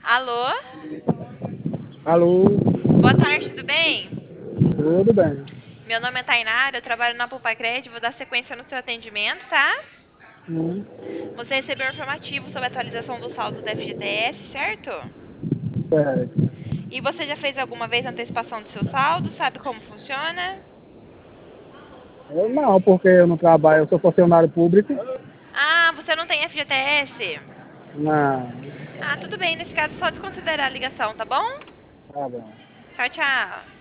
Alô? Alô, Boa tarde, tudo bem? tudo bem? Meu nome é Tainara, eu trabalho na Poupa Cred, vou dar sequência no seu atendimento, tá? Hum, Você recebeu um informativo sobre a atualização do saldo do FGTS, certo? certo. E você já fez alguma vez a antecipação do seu saldo? Sabe como funciona? Eu não, porque eu não trabalho, eu sou funcionário público. Ah, você não tem FGTS? Não, Ah, tudo bem, nesse caso só desconsiderar a ligação, tá bom? tá bom. Tchau, tchau.